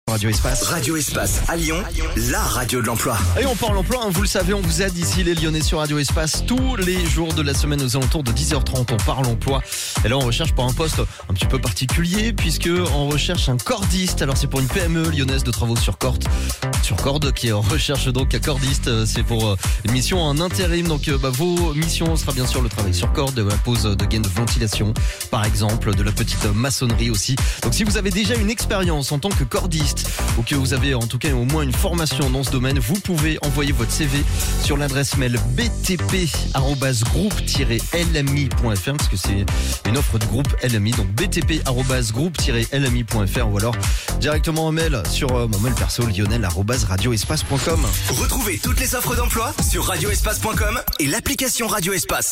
Radio Espace. Radio Espace à Lyon, la radio de l'emploi. Et on parle emploi, vous le savez, on vous aide ici les Lyonnais sur Radio Espace tous les jours de la semaine aux alentours de 10h30. On parle emploi. Et là on recherche pour un poste un petit peu particulier puisque on recherche un cordiste. Alors c'est pour une PME lyonnaise de travaux sur corde qui recherche donc un cordiste. C'est pour une mission en intérim. Donc vos missions sera bien sûr le travail sur corde, de la pose de gaines de ventilation par exemple, de la petite maçonnerie aussi. Donc si vous avez déjà une expérience en tant que cordiste ou que vous avez en tout cas au moins une formation dans ce domaine, vous pouvez envoyer votre CV sur l'adresse mail btp@groupe-lmi.fr parce que c'est une offre de groupe LMI, donc btp@groupe-lmi.fr ou alors directement un mail sur mon mail perso lionel@radioespace.com. Retrouvez toutes les offres d'emploi sur radioespace.com et l'application Radio Espace.